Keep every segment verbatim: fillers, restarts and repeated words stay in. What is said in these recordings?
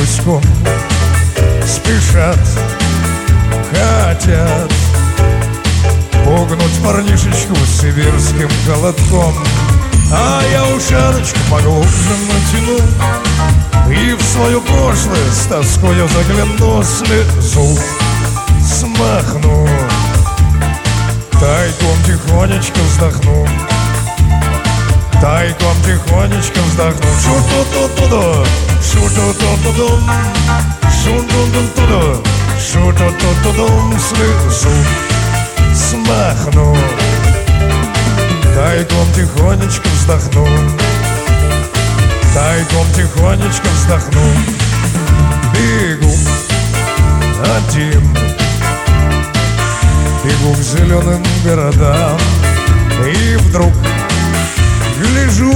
гуськом спешат, хотят пугнуть парнишечку сибирским холодком. А я ушаночку поглубже натяну и в свое прошлое с тоскою загляну, слезу смахну, тайком тихонечко вздохну, тайком тихонечко вздохну. Шу-ту-ту-ту-ду, шу-ту-ту-ту-ду, шу-ту-ту-ту-ду, шу-ту-ту-ту-ду, слезу смахну, тайком тихонечко вздохну, тайком тихонечко вздохну. Бегу один, бегу к зеленым городам, и вдруг гляжу,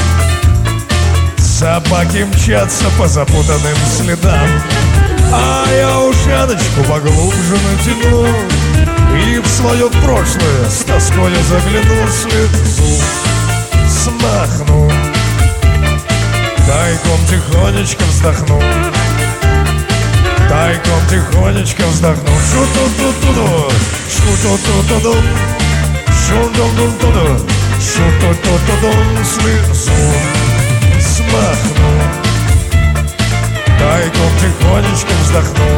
собаки мчатся по запутанным следам. А я ушаночку поглубже натяну и в свое прошлое с тоскою загляну, слезу смахну, тайком тихонечко вздохну, тайком тихонечко вздохну. Шу-ту-ту-ту-ду, шу-ту-ту-ту-ду, шу-ту-ту-ту-ду, шу-ту-ту-ту-ду, слезу смахну, тайком тихонечко вздохну,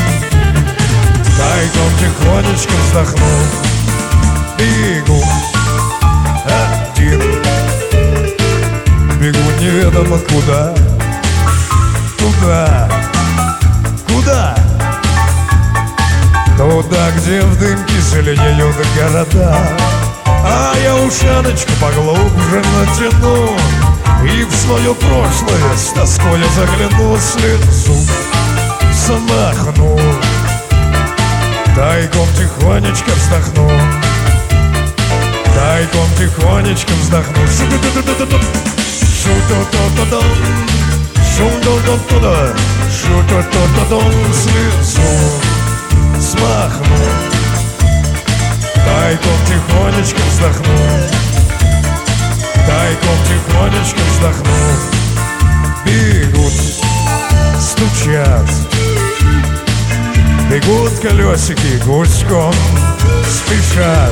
тайком тихонечко вздохну. Бегу один, бегу неведомо куда, туда, куда? Туда, где в дымке зеленеют города. А я ушаночку поглубже натяну и в свое прошлое с тоскою загляну, слезу смахну, тайком тихонечко вздохну, тайком тихонечко вздохну. Шу-ту-ту-ту-ту, шу-ту-ту-ту-ту, шу-ту-ту-ту-ту, шу-ту-ту-ту-ту, слезу смахну, тайком тихонечко вздохну, тайком тихонечко вздохну. Бегут, стучат, бегут колесики гуськом, спешат,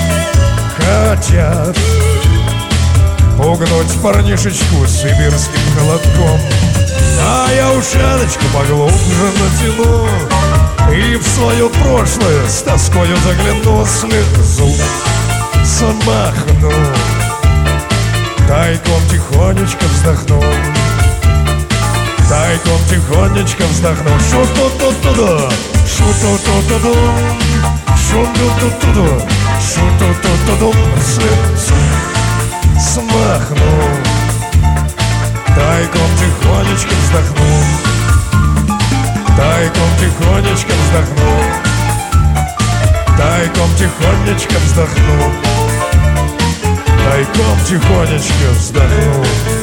хотят пугнуть парнишечку сибирским холодком. А я ушаночку поглубже натяну и в свое прошлое с тоскою загляну, слезу смахну, тайком тихонечко вздохну, тайком тихонечко вздохну. Шу-ту-ту-ту-ду, шу-ту-ту-ту-ду, шу-ту-ту-ту-ду, шу-ту-ту-ту-ду, слезу смахну, тайком тихонечко вздохну, тайком тихонечко вздохну, тайком тихонечко вздохну, тайком тихонечко вздохну.